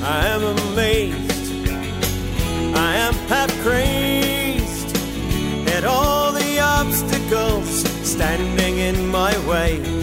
I am amazed, I am half crazed at all the obstacles standing in my way.